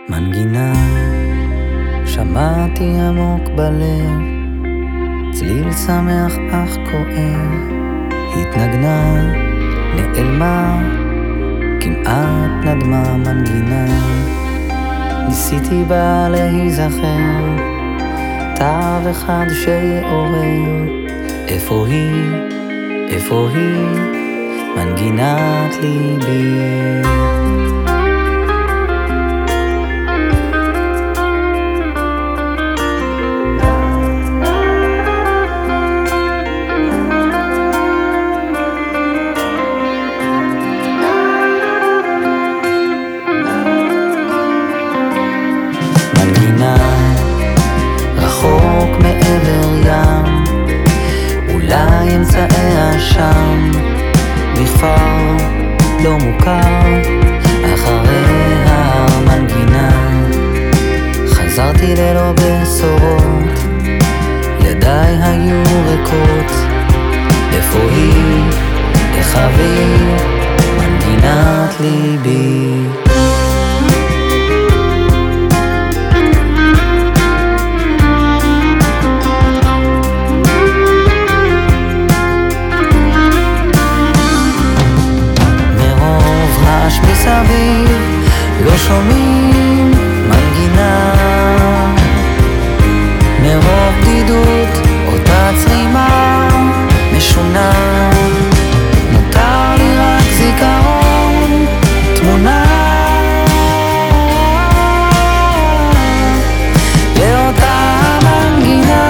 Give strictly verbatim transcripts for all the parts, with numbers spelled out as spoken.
מנגינה, שמעתי עמוק בלב, צליל שמח אך כואב, התנגנה, נעלמה, כמעט נדמה מנגינה. ניסיתי בה להיזכר, תו אחד שיעורר, איפה היא, איפה היא, מנגינת ליבי. רחוק מעבר ים, אולי אמצעיה שם, בכפר לא מוכר, אחרי המנגינה. חזרתי ללא בשורות, ידיי היו ריקות, איפה היא, איך אביא, מנגינת ליבי. מסביב לא שומעים מנגינה, מרוב בדידות אותה צרימה משונה. נותר לי רק זיכרון, תמונה לאותה מנגינה.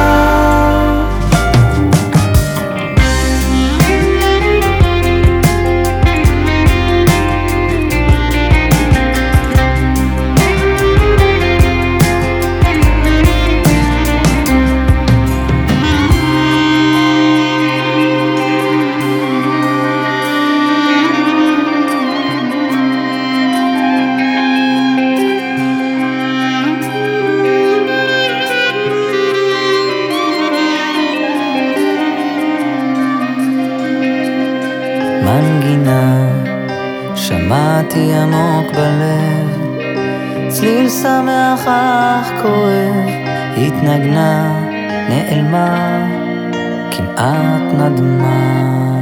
מנגינה, שמעתי עמוק בלב, צליל שמח אך כואב, התנגנה, נעלמה, כמעט נדמה.